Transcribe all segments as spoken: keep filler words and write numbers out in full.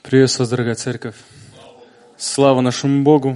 Приветствую вас, дорогая церковь. Слава нашему Богу.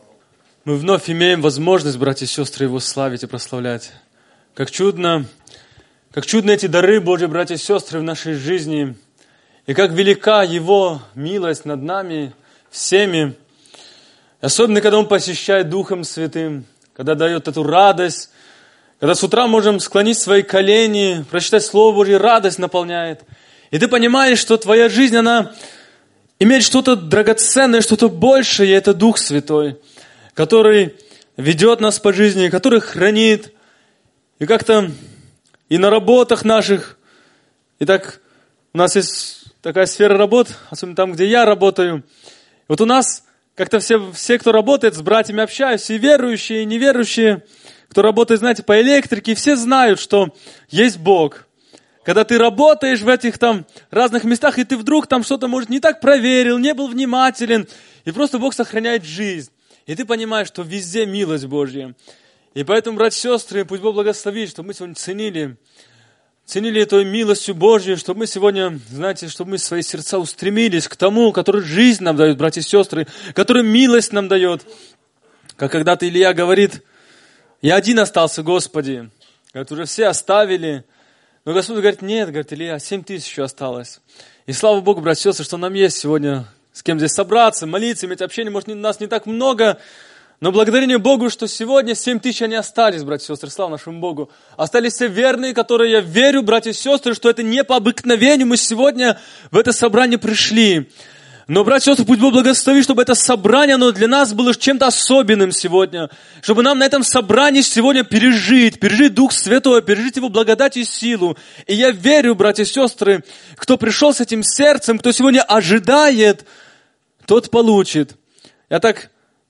Мы вновь имеем возможность, братья и сестры, Его славить и прославлять. Как чудно, как чудны эти дары, Божьи братья и сестры, в нашей жизни. И как велика Его милость над нами всеми. Особенно, когда Он посещает Духом Святым, когда дает эту радость, когда с утра можем склонить свои колени, прочитать Слово Божье, радость наполняет. И ты понимаешь, что твоя жизнь, она имеет что-то драгоценное, что-то большее, и это Дух Святой, который ведет нас по жизни, который хранит. И как-то и на работах наших, и так у нас есть такая сфера работ, особенно там, где я работаю. Вот у нас как-то все, все, кто работает, с братьями общаются, и верующие, и неверующие, кто работает, знаете, по электрике, все знают, что есть Бог. Когда ты работаешь в этих там разных местах, и ты вдруг там что-то, может, не так проверил, не был внимателен, и просто Бог сохраняет жизнь. И ты понимаешь, что везде милость Божья. И поэтому, братья и сестры, пусть Бог благословит, чтобы мы сегодня ценили, ценили эту милостью Божью, чтобы мы сегодня, знаете, чтобы мы свои сердца устремились к тому, который жизнь нам дает, братья и сестры, который милость нам дает. Как когда-то Илья говорит: «Я один остался, Господи». Говорит, уже все оставили. Но Господь говорит: нет, говорит, Илья, семь тысяч еще осталось. И слава Богу, братья и сестры, что нам есть сегодня с кем здесь собраться, молиться, иметь общение. Может, нас не так много, но благодарение Богу, что сегодня семь тысяч они остались, братья и сестры, слава нашему Богу. Остались все верные, которые, я верю, братья и сестры, что это не по обыкновению мы сегодня в это собрание пришли. Но, братья и сестры, пусть Бог благословит, чтобы это собрание, оно для нас было чем-то особенным сегодня. Чтобы нам на этом собрании сегодня пережить, пережить Дух Святой, пережить Его благодать и силу. И я верю, братья и сестры, кто пришел с этим сердцем, кто сегодня ожидает, тот получит. Я так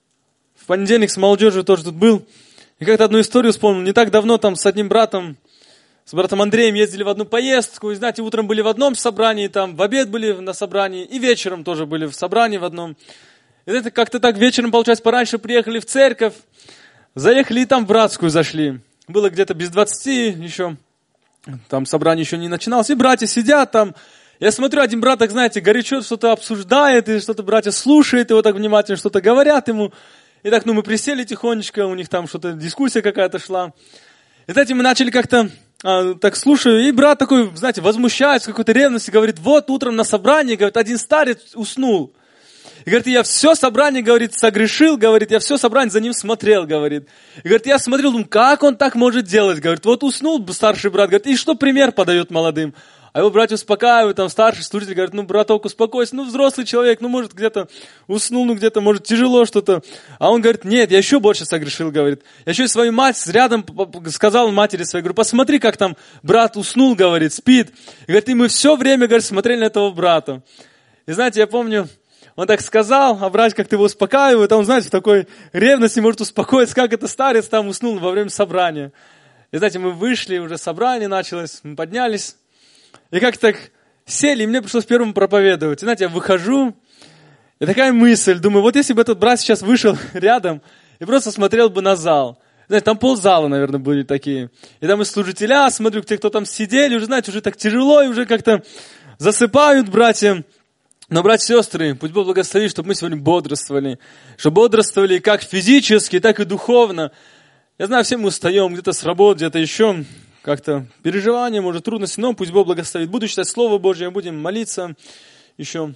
в понедельник с молодежью тоже тут был, и как-то одну историю вспомнил. Не так давно там с одним братом, с братом Андреем ездили в одну поездку, и, знаете, утром были в одном собрании, там, в обед были на собрании, и вечером тоже были в собрании в одном. И это как-то так вечером, получается, пораньше приехали в церковь, заехали и там в братскую зашли. Было где-то без двадцати еще, там собрание еще не начиналось, и братья сидят там. Я смотрю, один брат, так, знаете, горячо что-то обсуждает, и что-то братья слушают его так внимательно, что-то говорят ему. И так, ну, мы присели тихонечко, у них там что-то, дискуссия какая-то шла. И, знаете, мы начали как-то... А, так слушаю, и брат такой, знаете, возмущается, какой-то ревности, говорит: вот утром на собрании, говорит, один старец уснул. И говорит, я все собрание, говорит, согрешил, говорит, я все собрание за ним смотрел, говорит. И говорит, я смотрел, думаю, как он так может делать, говорит, вот уснул старший брат, говорит, и что пример подает молодым? А его братья успокаивают, там старший служитель говорит: ну, браток, успокойся, ну, взрослый человек, ну, может, где-то уснул, ну, где-то, может, тяжело что-то. А он говорит: нет, я еще больше согрешил, говорит. Я еще и свою мать рядом сказал матери своей, говорю: посмотри, как там брат уснул, говорит, спит. И говорит, и мы все время, говорит, смотрели на этого брата. И знаете, я помню, он так сказал, а брат как-то его успокаивает, а он, знаете, в такой ревности может успокоиться, как это старец там уснул во время собрания. И знаете, мы вышли, уже собрание началось, мы поднялись. И как так сели, и мне пришлось первым проповедовать. И знаете, я выхожу, и такая мысль, думаю, вот если бы этот брат сейчас вышел рядом и просто смотрел бы на зал. Знаете, там ползала, наверное, были такие. И там и служителя, смотрю, те, кто там сидели, уже, знаете, уже так тяжело, и уже как-то засыпают братья. Но, братья и сестры, пусть Бог благословит, чтобы мы сегодня бодрствовали. Чтобы бодрствовали как физически, так и духовно. Я знаю, все мы устаем, где-то с работы, где-то еще... как-то переживания, может, трудности, но пусть Бог благословит. Буду читать Слово Божье, будем молиться еще.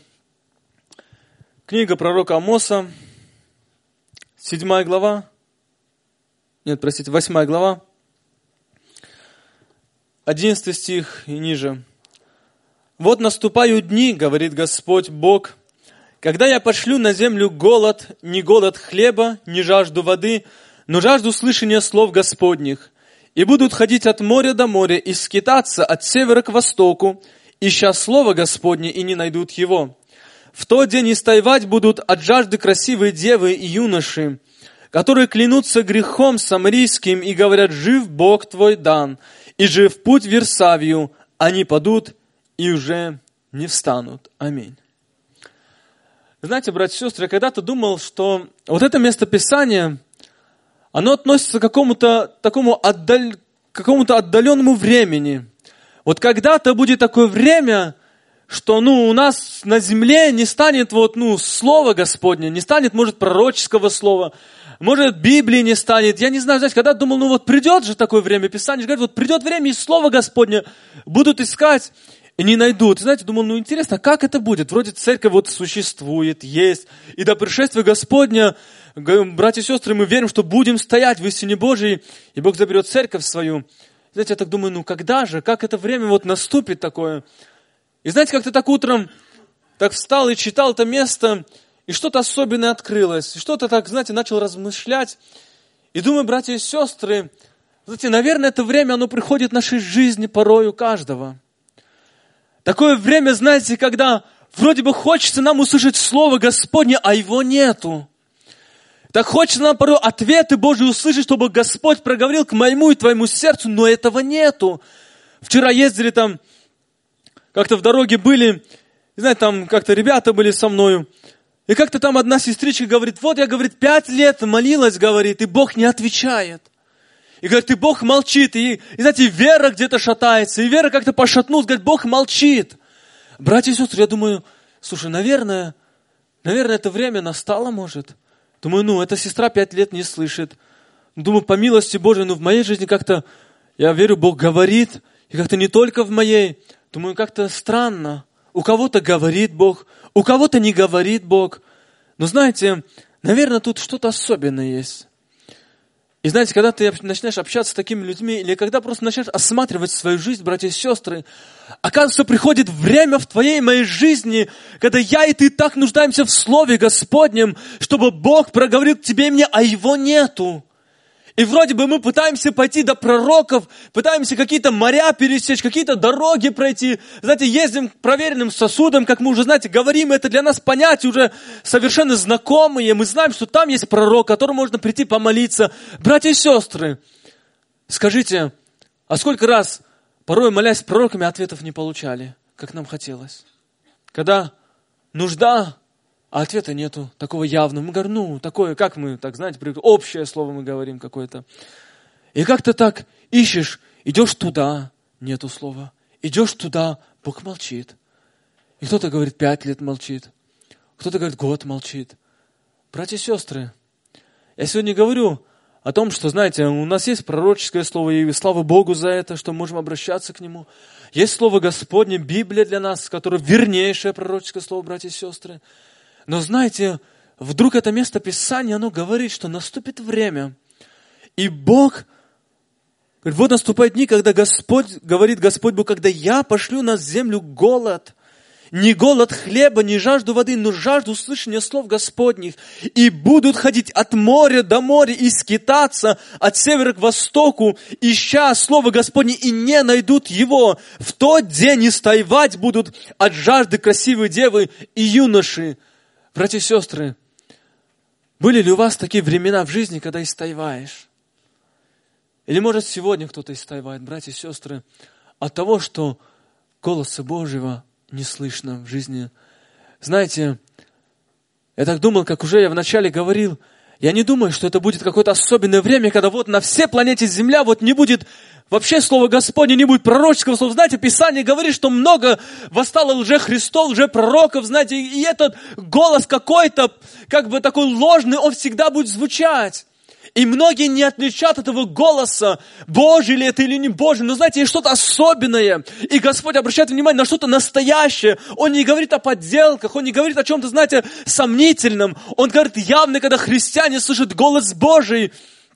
Книга пророка Амоса, седьмая глава, нет, простите, восьмая глава, одиннадцатый стих и ниже. «Вот наступают дни, говорит Господь Бог, когда я пошлю на землю голод, не голод хлеба, не жажду воды, но жажду слышания слов Господних. И будут ходить от моря до моря, и скитаться от севера к востоку, ища слово Господне, и не найдут его. В тот день истаивать будут от жажды красивые девы и юноши, которые клянутся грехом самарийским и говорят: жив Бог твой дан, и жив путь в Вирсавию, они падут и уже не встанут». Аминь. Знаете, братья и сестры, я когда-то думал, что вот это местописание, оно относится к какому-то такому отдаль... какому-то отдаленному времени. Вот когда-то будет такое время, что, ну, у нас на земле не станет вот, ну, слова Господня, не станет, может, пророческого слова, может, Библии не станет. Я не знаю, знаете, когда думал, ну, вот придет же такое время, Писание говорит, вот придет время, и слово Господне будут искать и не найдут. И знаете, думал, ну, интересно, как это будет? Вроде церковь вот существует, есть, и до пришествия Господня, братья и сестры, мы верим, что будем стоять в истине Божией, и Бог заберет церковь свою. Знаете, я так думаю, ну, когда же, как это время вот наступит такое? И знаете, как-то так утром так встал и читал это место, и что-то особенное открылось. И что-то так, знаете, начал размышлять. И думаю, братья и сестры, знаете, наверное, это время, оно приходит в нашей жизни порой у каждого. Такое время, знаете, когда вроде бы хочется нам услышать Слово Господне, а его нету. Так хочется нам порой ответы Божьи услышать, чтобы Господь проговорил к моему и твоему сердцу, но этого нету. Вчера ездили там, как-то в дороге были, знаете, там как-то ребята были со мною, и как-то там одна сестричка говорит, вот я, говорит, пять лет молилась, говорит, и Бог не отвечает. И говорит, и Бог молчит, и, и знаете, вера где-то шатается, и вера как-то пошатнулась, говорит, Бог молчит. Братья и сестры, я думаю, слушай, наверное, наверное, это время настало, может. Думаю, ну, эта сестра пять лет не слышит. Думаю, по милости Божией, ну, в моей жизни как-то, я верю, Бог говорит, и как-то не только в моей. Думаю, как-то странно. У кого-то говорит Бог, у кого-то не говорит Бог. Но знаете, наверное, тут что-то особенное есть. И знаете, когда ты начинаешь общаться с такими людьми, или когда просто начинаешь осматривать свою жизнь, братья и сестры, оказывается, приходит время в твоей и моей жизни, когда я и ты так нуждаемся в Слове Господнем, чтобы Бог проговорил к тебе и мне, а его нету. И вроде бы мы пытаемся пойти до пророков, пытаемся какие-то моря пересечь, какие-то дороги пройти. Знаете, ездим к проверенным сосудам, как мы уже, знаете, говорим, это для нас понятия уже совершенно знакомые. Мы знаем, что там есть пророк, к которому можно прийти помолиться. Братья и сестры, скажите, а сколько раз, порой молясь с пророками, ответов не получали, как нам хотелось? Когда нужда, а ответа нету, такого явного. Мы говорим, ну, такое, как мы, так, знаете, общее слово мы говорим какое-то. И как-то так ищешь, идешь туда, нету слова. Идешь туда, Бог молчит. И кто-то говорит, пять лет молчит. Кто-то говорит, год молчит. Братья и сестры, я сегодня говорю о том, что, знаете, у нас есть пророческое слово, и слава Богу за это, что можем обращаться к Нему. Есть Слово Господне, Библия для нас, которое вернейшее пророческое слово, братья и сестры. Но знаете, вдруг это место Писания, оно говорит, что наступит время, и Бог, говорит, вот наступают дни, когда Господь, говорит Господь Бог, когда я пошлю на землю голод, не голод хлеба, не жажду воды, но жажду услышания слов Господних, и будут ходить от моря до моря и скитаться от севера к востоку, ища слово Господне, и не найдут его. В тот день истаивать будут от жажды красивые девы и юноши. Братья и сестры, были ли у вас такие времена в жизни, когда истаиваешь? Или, может, сегодня кто-то истаивает, братья и сестры, от того, что голоса Божьего не слышно в жизни. Знаете, я так думал, как уже я вначале говорил, я не думаю, что это будет какое-то особенное время, когда вот на всей планете Земля вот не будет вообще слова Господне, не будет пророческого слова. Знаете, Писание говорит, что много восстало лжехристов, лжепророков, знаете, и этот голос какой-то, как бы такой ложный, он всегда будет звучать. И многие не отличат этого голоса, Божий ли это или не Божий. Но знаете, есть что-то особенное. И Господь обращает внимание на что-то настоящее. Он не говорит о подделках, Он не говорит о чем-то, знаете, сомнительном. Он говорит явно, когда христиане слышат голос Божий.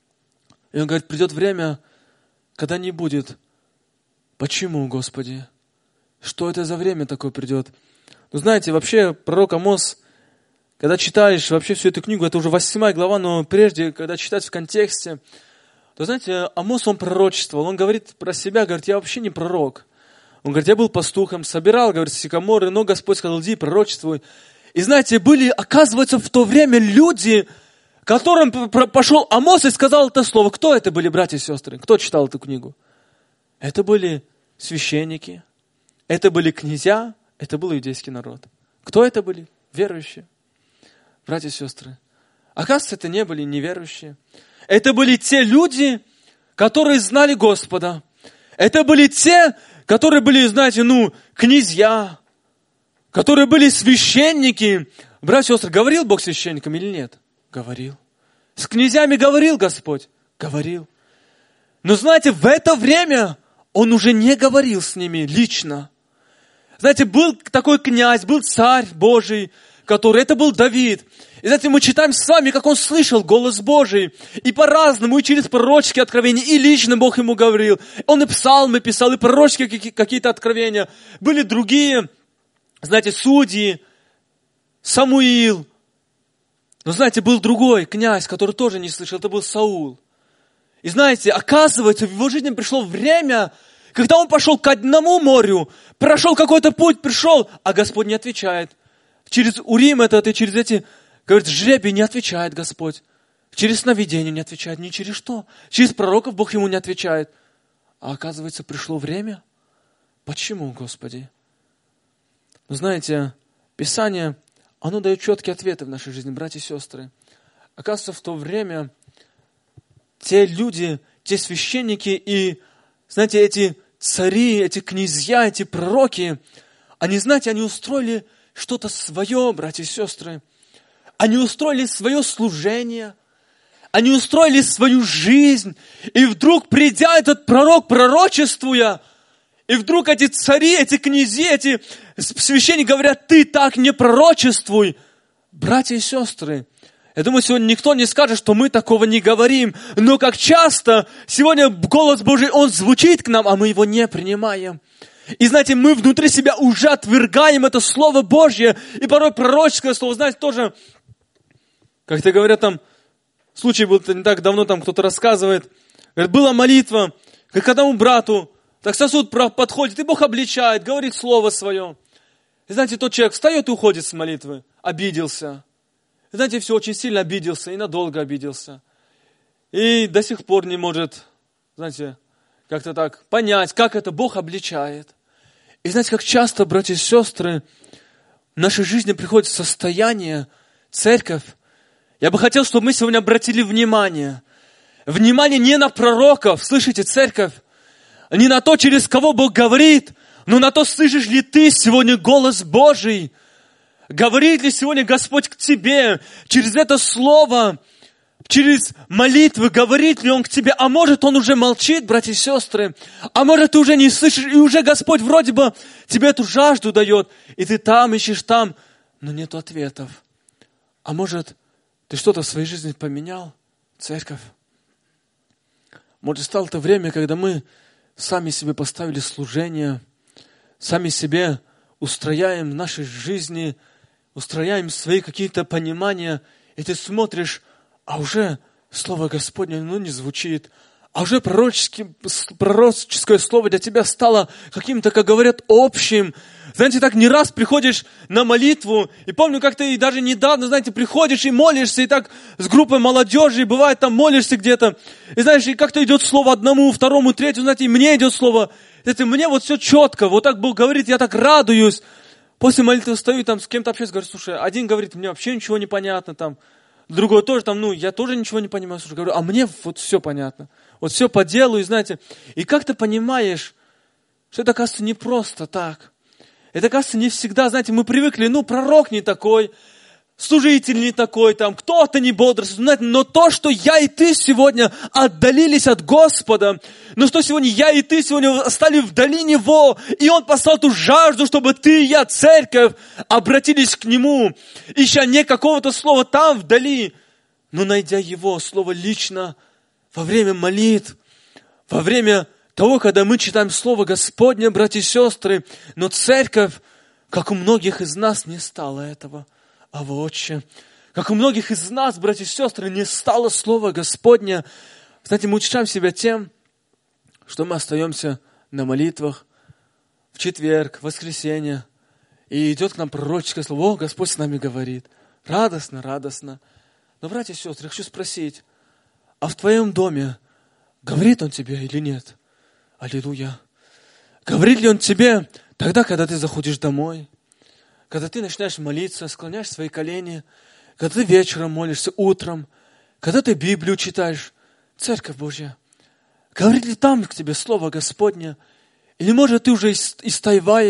И Он говорит, придет время, когда не будет. Почему, Господи? Что это за время такое придет? Ну, знаете, вообще пророк Амос, когда читаешь вообще всю эту книгу, это уже восьмая глава, но прежде, когда читать в контексте, то, знаете, Амос, он пророчествовал. Он говорит про себя, говорит, я вообще не пророк. Он говорит, я был пастухом, собирал, говорит, сикаморы, но Господь сказал, иди, пророчествуй. И, знаете, были, оказывается, в то время люди, которым пошел Амос и сказал это слово. Кто это были, братья и сестры? Кто читал эту книгу? Это были священники, это были князья, это был иудейский народ. Кто это были? Верующие. Братья и сестры, оказывается, это не были неверующие. Это были те люди, которые знали Господа. Это были те, которые были, знаете, ну, князья, которые были священники. Братья и сестры, говорил Бог священникам или нет? Говорил. С князьями говорил Господь? Говорил. Но знаете, в это время Он уже не говорил с ними лично. Знаете, был такой князь, был царь Божий, который, это был Давид. И знаете, мы читаем с вами, как он слышал голос Божий. И по-разному, и через пророческие откровения, и лично Бог ему говорил. Он и псалмы писал, и пророческие какие-то откровения. Были другие, знаете, судьи, Самуил. Но знаете, был другой князь, который тоже не слышал, это был Саул. И знаете, оказывается, в его жизни пришло время, когда он пошел к одному морю, прошел какой-то путь, пришел, а Господь не отвечает. Через Урим этот и через эти, говорит, жребий не отвечает Господь. Через сновидение не отвечает, ни через что. Через пророков Бог ему не отвечает. А оказывается, пришло время. Почему, Господи? Вы знаете, Писание, оно дает четкие ответы в нашей жизни, братья и сестры. Оказывается, в то время те люди, те священники и, знаете, эти цари, эти князья, эти пророки, они, знаете, они устроили что-то свое, братья и сестры. Они устроили свое служение, они устроили свою жизнь, и вдруг, придя этот пророк, пророчествуя, и вдруг эти цари, эти князи, эти священники говорят, ты так не пророчествуй. Братья и сестры, я думаю, сегодня никто не скажет, что мы такого не говорим, но как часто сегодня голос Божий, он звучит к нам, а мы его не принимаем. И знаете, мы внутри себя уже отвергаем это Слово Божье, и порой пророческое слово, знаете, тоже, как-то говорят там, случай был не так давно, там кто-то рассказывает, говорит, была молитва, как к одному брату, так сосуд подходит, и Бог обличает, говорит Слово Свое. И знаете, тот человек встает и уходит с молитвы, обиделся. И знаете, все очень сильно обиделся, и надолго обиделся. И до сих пор не может, знаете, как-то так понять, как это Бог обличает. И знаете, как часто, братья и сестры, в нашей жизни приходит состояние, церковь. Я бы хотел, чтобы мы сегодня обратили внимание. Внимание не на пророков, слышите, церковь, не на то, через кого Бог говорит, но на то, слышишь ли ты сегодня голос Божий. Говорит ли сегодня Господь к тебе через это слово, через молитвы, говорит ли Он к тебе, а может Он уже молчит, братья и сестры, а может ты уже не слышишь, и уже Господь вроде бы тебе эту жажду дает, и ты там ищешь там, но нет ответов. А может ты что-то в своей жизни поменял, церковь? Может стало это время, когда мы сами себе поставили служение, сами себе устрояем в нашей жизни, устрояем свои какие-то понимания, и ты смотришь, а уже Слово Господне, ну, не звучит. А уже пророческое слово для тебя стало каким-то, как говорят, общим. Знаете, так не раз приходишь на молитву, и помню, как ты даже недавно, знаете, приходишь и молишься, и так с группой молодежи, и бывает там молишься где-то, и знаешь, и как-то идет слово одному, второму, третьему, знаете, и мне идет слово, это мне вот все четко, вот так Бог говорит, я так радуюсь. После молитвы стою, там с кем-то общаюсь, говорю, слушай, один говорит, мне вообще ничего не понятно, там, другой тоже, там, ну, я тоже ничего не понимаю, слушай, говорю, а мне вот все понятно, вот все по делу, и знаете, и как ты понимаешь, что это, оказывается, не просто так. Это, кажется, не всегда, знаете, мы привыкли, ну, пророк не такой, служитель не такой, там, кто-то не бодрствует, но то, что я и ты сегодня отдалились от Господа, но что сегодня я и ты сегодня стали вдали Него, и Он послал ту жажду, чтобы ты и я, церковь, обратились к Нему, ища не какого-то слова там вдали, но найдя Его слово лично во время молитв, во время того, когда мы читаем Слово Господне, братья и сестры, но церковь, как у многих из нас, не стало этого. А Отче, как у многих из нас, братья и сестры, не стало Слова Господня. Знаете, мы утешаем себя тем, что мы остаемся на молитвах в четверг, в воскресенье, и идет к нам пророческое слово, о, Господь с нами говорит. Радостно, радостно. Но, братья и сестры, я хочу спросить, а в твоем доме говорит Он тебе или нет? Аллилуйя. Говорит ли Он тебе тогда, когда ты заходишь домой, когда ты начинаешь молиться, склоняешь свои колени, когда ты вечером молишься, утром, когда ты Библию читаешь, Церковь Божья, говорит ли там к тебе Слово Господне? Или, может, ты уже истаиваешь,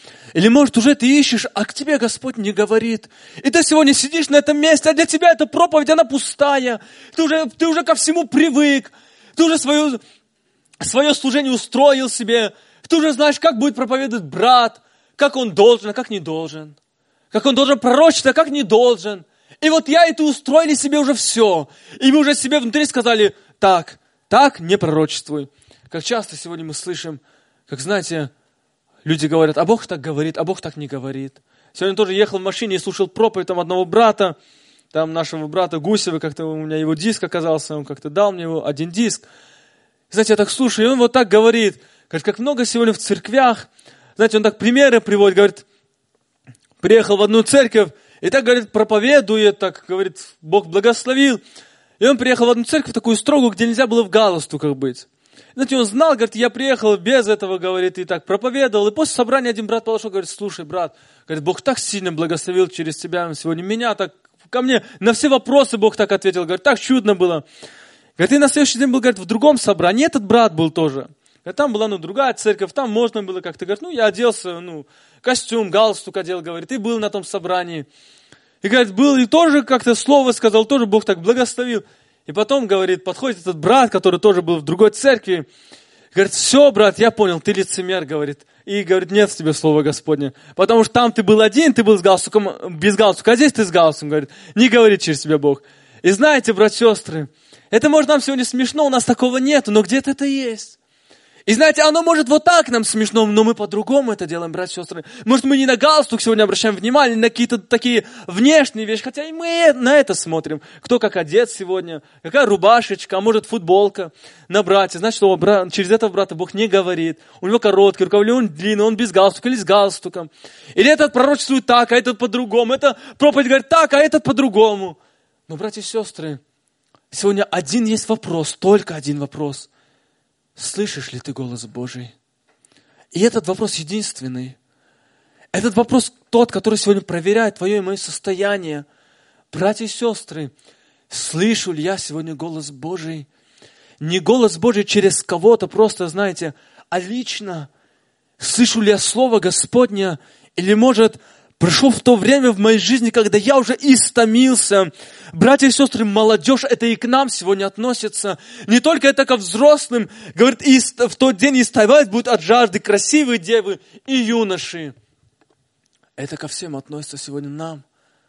Или, может, уже ты ищешь, а к тебе Господь не говорит. И ты сегодня сидишь на этом месте, а для тебя эта проповедь, она пустая. Ты уже, ты уже ко всему привык. Ты уже свое, свое служение устроил себе. Ты уже знаешь, как будет проповедовать брат, как он должен, а как не должен. Как он должен пророчествовать, а как не должен. И вот я и ты устроили себе уже все. И мы уже себе внутри сказали, так, так не пророчествуй. Как часто сегодня мы слышим, как, знаете, люди говорят, а Бог так говорит, а Бог так не говорит. Сегодня тоже ехал в машине и слушал проповедь там одного брата, там нашего брата Гусева, как-то у меня его диск оказался, он как-то дал мне его, один диск. Знаете, я так слушаю, и он вот так говорит, говорит, как много сегодня в церквях. Знаете, он так примеры приводит, говорит, приехал в одну церковь, и так, говорит, проповедует, так, говорит, Бог благословил. И он приехал в одну церковь, такую строгую, где нельзя было в галстуках быть. Знаете, он знал, говорит, я приехал без этого, говорит, и так проповедовал. И после собрания один брат подошел, говорит, слушай, брат, говорит, Бог так сильно благословил через тебя сегодня, меня так, ко мне, на все вопросы Бог так ответил, говорит, так чудно было. Говорит, и на следующий день был, говорит, в другом собрании, этот брат был тоже. Говорит, там была, ну, другая церковь, там можно было как-то, говорит, ну, я оделся, ну, костюм, галстук одел, говорит, и был на том собрании. И, говорит, был, и тоже как-то слово сказал, тоже Бог так благословил. И потом, говорит, подходит этот брат, который тоже был в другой церкви. Говорит, все, брат, я понял, ты лицемер, говорит. И, говорит, нет в тебе слова Господня. Потому что там ты был один, ты был с галстуком, без галстука, а здесь ты с галстуком, говорит. Не говорит через тебя Бог. И знаете, брат, сестры, это, может, нам сегодня смешно, у нас такого нету, но где-то это есть. И знаете, оно может вот так нам смешно, но мы по-другому это делаем, братья и сестры. Может, мы не на галстук сегодня обращаем внимание, на какие-то такие внешние вещи, хотя и мы на это смотрим. Кто как одет сегодня, какая рубашечка, а может футболка на брате. Значит, что брат, через этого брата Бог не говорит. У него короткий рукав, или он длинный, он без галстука или с галстуком. Или этот пророчествует так, а этот по-другому. Это проповедь говорит так, а этот по-другому. Но, братья и сестры, сегодня один есть вопрос, только один вопрос. Слышишь ли ты голос Божий? И этот вопрос единственный. Этот вопрос тот, который сегодня проверяет твое и мое состояние. Братья и сестры, слышу ли я сегодня голос Божий? Не голос Божий через кого-то просто, знаете, а лично. Слышу ли я Слово Господне? Или, может, пришло в то время в моей жизни, когда я уже истомился. Братья и сестры, молодежь, это и к нам сегодня относится. Не только это ко взрослым. Говорит, и в тот день истовать будут от жажды красивые девы и юноши. Это ко всем относится сегодня нам.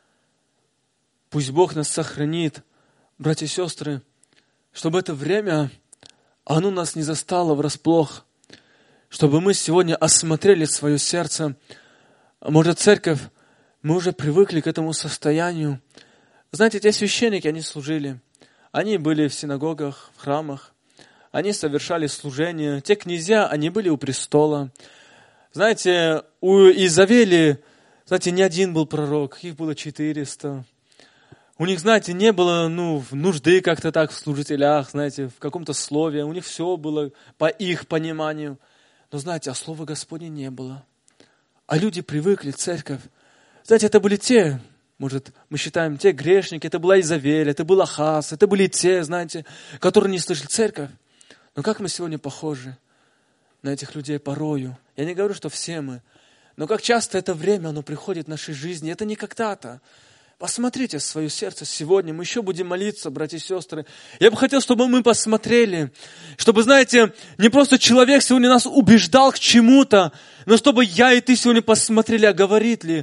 Пусть Бог нас сохранит, братья и сестры, чтобы это время, оно нас не застало врасплох. Чтобы мы сегодня осмотрели свое сердце. Может, церковь, мы уже привыкли к этому состоянию. Знаете, те священники, они служили. Они были в синагогах, в храмах. Они совершали служение. Те князья, они были у престола. Знаете, у Изавели, знаете, не один был пророк, их было четыреста. У них, знаете, не было ну, нужды как-то так в служителях, знаете, в каком-то слове. У них все было по их пониманию. Но, знаете, а слова Господня не было. А люди привыкли, церковь. Знаете, это были те, может, мы считаем, те грешники, это была Изавель, это был Ахаз, это были те, знаете, которые не слышали церковь. Но как мы сегодня похожи на этих людей порою? Я не говорю, что все мы, но как часто это время, оно приходит в нашей жизни. Это не когда-то. Посмотрите в свое сердце сегодня. Мы еще будем молиться, братья и сестры. Я бы хотел, чтобы мы посмотрели. Чтобы, знаете, не просто человек сегодня нас убеждал к чему-то, но чтобы я и ты сегодня посмотрели, а говорит ли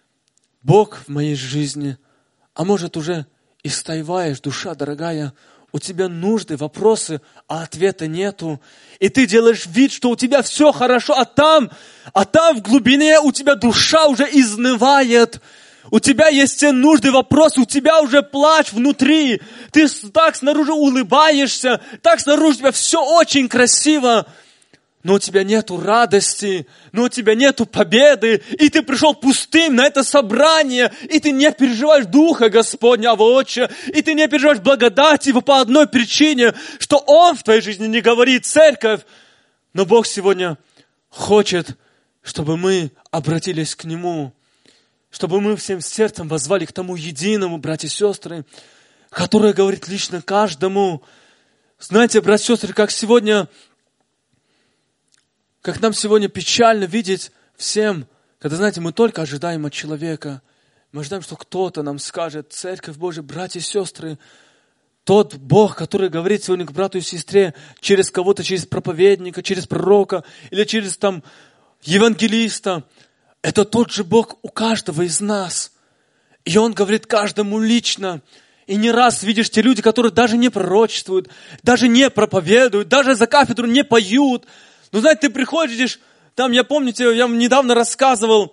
Бог в моей жизни. А может, уже истаиваешь, душа дорогая, у тебя нужды, вопросы, а ответа нету. И ты делаешь вид, что у тебя все хорошо, а там, а там в глубине у тебя душа уже изнывает. У тебя есть те нужды, вопросы, у тебя уже плач внутри. Ты так снаружи улыбаешься, так снаружи у тебя все очень красиво. Но у тебя нету радости, но у тебя нету победы. И ты пришел пустым на это собрание, и ты не переживаешь Духа Господня, Отче, и ты не переживаешь благодати его по одной причине, что Он в твоей жизни не говорит, церковь. Но Бог сегодня хочет, чтобы мы обратились к Нему. Чтобы мы всем сердцем воззвали к тому единому, братья и сестры, который говорит лично каждому. Знаете, братья и сестры, как сегодня, как нам сегодня печально видеть всем Когда, знаете, мы только ожидаем от человека, мы ожидаем, что кто-то нам скажет, Церковь Божия, братья и сестры, тот Бог, который говорит сегодня к брату и сестре через кого-то, через проповедника, через пророка или через там евангелиста, это тот же Бог у каждого из нас. И Он говорит каждому лично. И не раз видишь те люди, которые даже не пророчествуют, даже не проповедуют, даже за кафедру не поют. Но знаете, ты приходишь, там, я помню, я вам недавно рассказывал,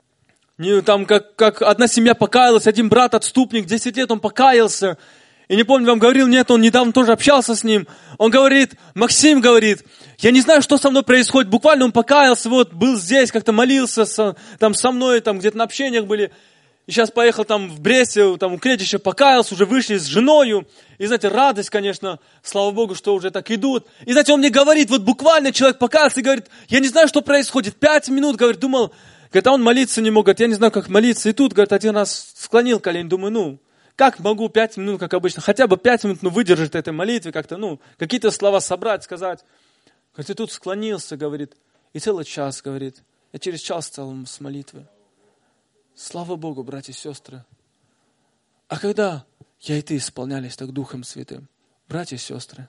там, как, как одна семья покаялась, один брат, отступник, десять лет он покаялся. И не помню, вам говорил, нет, он недавно тоже общался с ним. Он говорит, Максим говорит, я не знаю, что со мной происходит. Буквально он покаялся, вот, был здесь, как-то молился со, там, со мной, там, где-то на общениях были. И сейчас поехал там в Бресте, там у Кретища покаялся, уже вышли с женою. И знаете, радость, конечно, слава Богу, что уже так идут. И знаете, он мне говорит, вот буквально человек покаялся и говорит, я не знаю, что происходит. Пять минут, говорит, думал, говорит, а он молиться не мог, говорит, я не знаю, как молиться. И тут, говорит, один раз склонил колени, думаю, ну, как могу пять минут, как обычно, хотя бы пять минут, ну, выдержать этой молитве, как-то, ну, какие-то слова собрать, сказать. Говорит, и тут склонился, говорит, и целый час, говорит, я через час стал с молитвы. Слава Богу, братья и сестры. А когда я и ты исполнялись так Духом Святым, братья и сестры,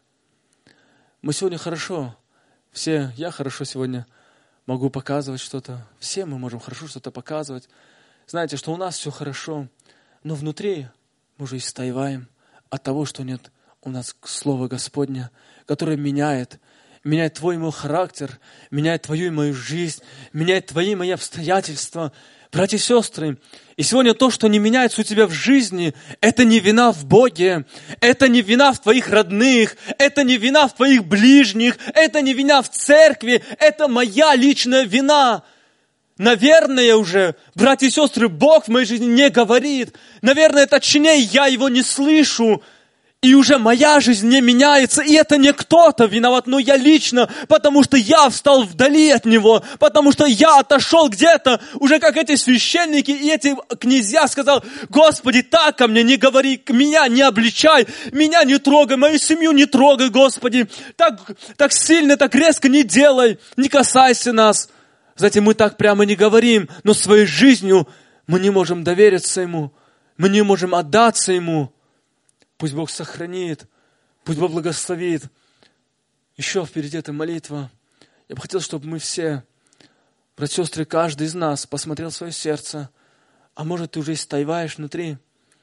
мы сегодня хорошо, все, я хорошо сегодня могу показывать что-то, все мы можем хорошо что-то показывать. Знаете, что у нас все хорошо, но внутри мы уже истаиваем от того, что нет у нас Слова Господня, которое меняет, меняет твой и мой характер, меняет твою и мою жизнь, меняет твои и мои обстоятельства. Братья и сестры, и сегодня то, что не меняется у тебя в жизни, это не вина в Боге, это не вина в твоих родных, это не вина в твоих ближних, это не вина в церкви, это моя личная вина. Наверное уже, братья и сестры, Бог в моей жизни не говорит. Наверное, точнее, я Его не слышу. И уже моя жизнь не меняется, и это не кто-то виноват, но я лично, потому что я встал вдали от Него, потому что я отошел где-то, уже как эти священники и эти князья, сказал, Господи, так ко мне не говори, меня не обличай, меня не трогай, мою семью не трогай, Господи, так, так сильно, так резко не делай, не касайся нас. Знаете, мы так прямо не говорим, но своей жизнью мы не можем довериться Ему, мы не можем отдаться Ему. Пусть Бог сохранит, пусть Бог благословит. Еще впереди эта молитва. Я бы хотел, чтобы мы все, братья и сестры, каждый из нас посмотрел в свое сердце. А может, ты уже истаиваешь внутри.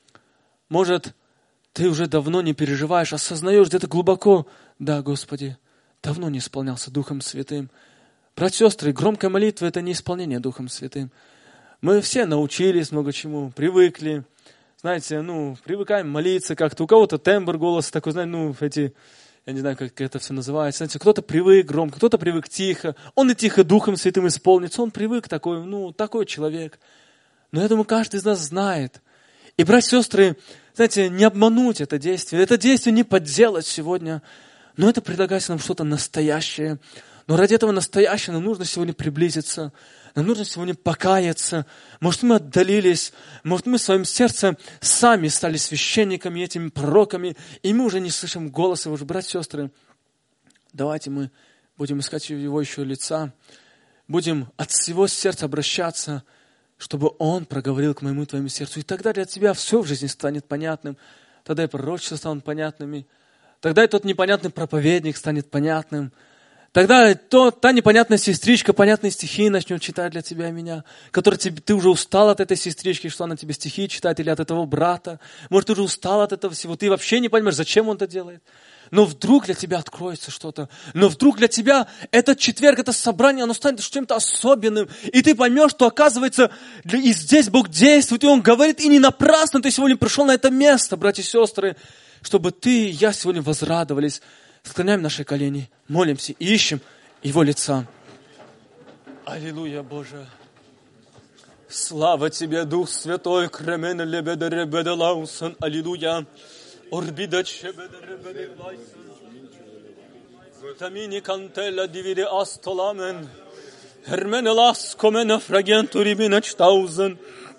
Может, ты уже давно не переживаешь, осознаешь где-то глубоко. Да, Господи, давно не исполнялся Духом Святым. Братья и сестры, громкая молитва – это не исполнение Духом Святым. Мы все научились много чему, привыкли. Знаете, ну, привыкаем молиться как-то. У кого-то тембр голоса такой, знаете, ну, эти, я не знаю, как это все называется. Знаете, кто-то привык громко, кто-то привык тихо. Он и тихо Духом Святым исполнится. Он привык такой, ну, такой человек. Но я думаю, каждый из нас знает. И, братья и сестры, знаете, не обмануть это действие. Это действие не подделать сегодня. Но это предлагает нам что-то настоящее. Но ради этого настоящего нам нужно сегодня приблизиться. Нам нужно сегодня покаяться. Может, мы отдалились. Может, мы в своем сердце сами стали священниками, этими пророками. И мы уже не слышим голоса. Уже, братья и сестры, давайте мы будем искать Его еще лица. Будем от всего сердца обращаться, чтобы Он проговорил к моему и твоему сердцу. И тогда для тебя все в жизни станет понятным. Тогда и пророчества станут понятными. Тогда и тот непонятный проповедник станет понятным. Тогда то, та непонятная сестричка понятные стихи начнет читать для тебя и меня, которой тебе, ты уже устал от этой сестрички, что она тебе стихи читает, или от этого брата. Может, ты уже устал от этого всего. Ты вообще не понимаешь, зачем он это делает. Но вдруг для тебя откроется что-то. Но вдруг для тебя этот четверг, это собрание, оно станет чем-то особенным. И ты поймешь, что, оказывается, и здесь Бог действует, и Он говорит, и не напрасно ты сегодня пришел на это место, братья и сестры, чтобы ты и я сегодня возрадовались. Склоняем наши колени, молимся и ищем Его лица. Аллилуйя, Боже! Слава Тебе, Дух Святой! Кремен лебеда ребеда лаусан. Аллилуйя! Орбида чебеда ребеда лайсан. Тамини кантелла дивиде астоламен. Hermene lasko mena fragenturi minachtausend.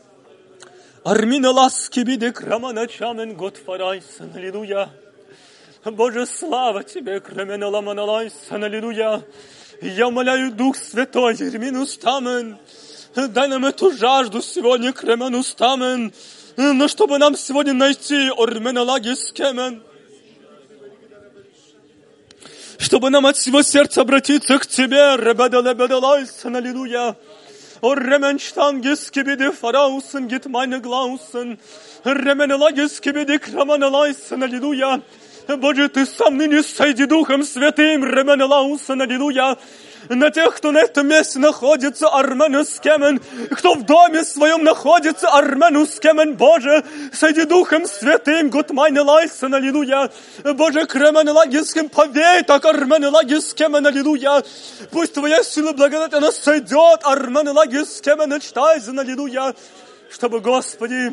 Armine laski bide kramana chamen Gottfaraisen. Аллилуйя! Боже, слава Тебе, кремен ламаналайсан, аллилуйя. Я умоляю, Дух Святой, ирмин устамен, дай нам эту жажду сегодня, кремен устамен, но чтобы нам сегодня найти орменалагис кемен, чтобы нам от всего сердца обратиться к Тебе, ребедалебедалайсен, аллилуйя. О, ременштангес кибиди фараусен, гит майне глаусен, ременалагис кибиди краманалайсен, аллилуйя. Боже, Ты сам ныне сойди Духом Святым, ременалаусен, аллилуйя. На тех, кто на этом месте находится, арменус кемен, кто в доме своем находится, арменус кемен, Боже, сойди Духом Святым, гутмайне лайсен, аллилуйя. Боже, кремен лагиским, повей так, армен лагис кемен, аллилуйя. Пусть Твоя сила благодать, она сойдет, армен лагис кемен, чтайзен, аллилуйя. Чтобы, Господи,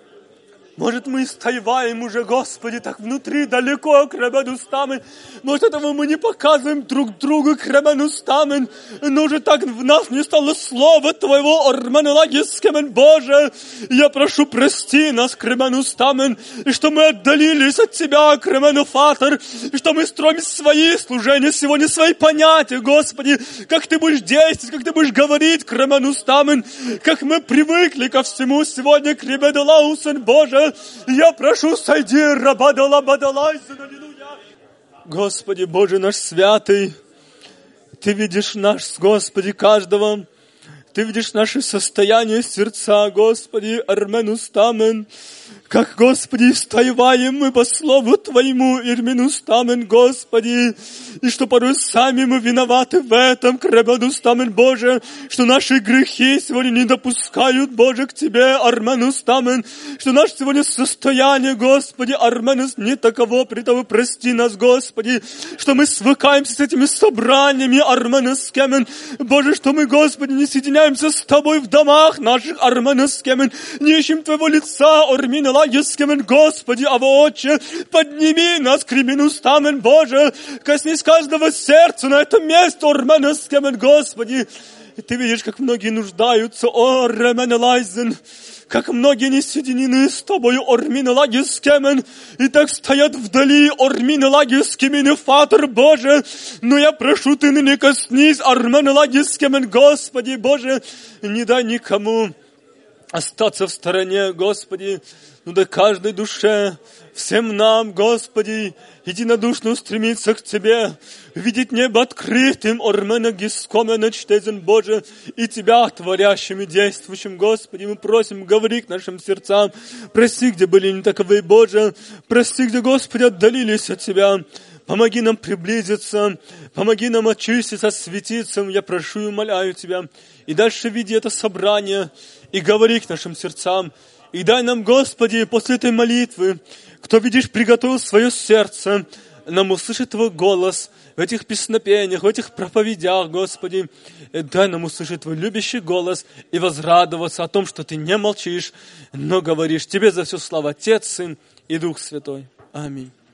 может, мы стоеваем уже, Господи, так внутри, далеко, кремен устамен. Может, этого мы не показываем друг другу, кремен устамен. Но уже так в нас не стало слова Твоего, ормен лагис кемен, Боже. Я прошу, прости нас, кремен устамен, и что мы отдалились от Тебя, кремен фатер, и что мы строим свои служения сегодня, свои понятия, Господи, как Ты будешь действовать, как Ты будешь говорить, кремен устамен, как мы привыкли ко всему сегодня, кремен лаусен, Боже. Я прошу, сойди, рабадала бадалайзен, аллилуйя. Господи, Боже наш святый, Ты видишь наш, Господи, каждого. Ты видишь наше состояние сердца, Господи, арменус тамен. Как, Господи, стоеваем мы по Слову Твоему, ирменус тамен, Господи. И что порой сами мы виноваты в этом, кребенус тамен, Боже, что наши грехи сегодня не допускают, Боже, к Тебе, арменус тамен. Что наше сегодня состояние, Господи, арменус не таково, при того прости нас, Господи. Что мы свыкаемся с этими собраниями, арменус кемен. Боже, что мы, Господи, не соединяемся с Тобой в домах наших, арменус кемен. Не ищем Твоего лица, армина лагискемен, Господи, а Отче, подними нас, кременус тамен, Боже, коснись каждого сердца на этом месте, орменескемен, Господи. И Ты видишь, как многие нуждаются, о, ременелайзен, как многие не соединены с Тобою, орминалагискемен, и так стоят вдали, орминалагискемен, Фатер Боже. Но я прошу, Ты ныне коснись, орминалагискемен, Господи, Боже, не дай никому остаться в стороне, Господи, но дай каждой душе, всем нам, Господи, единодушно устремиться к Тебе, видеть небо открытым, ормена гискомена чтезен, Боже, и Тебя творящим и действующим, Господи, мы просим, говори к нашим сердцам, прости, где были не таковы, Боже, прости, где, Господи, отдалились от Тебя. Помоги нам приблизиться, помоги нам очиститься, осветиться, я прошу и умоляю Тебя. И дальше веди это собрание, и говори к нашим сердцам, и дай нам, Господи, после этой молитвы, кто, видишь, приготовил свое сердце, нам услышать Твой голос в этих песнопениях, в этих проповедях, Господи. И дай нам услышать Твой любящий голос и возрадоваться о том, что Ты не молчишь, но говоришь. Тебе за все слава, Отец, Сын и Дух Святой. Аминь.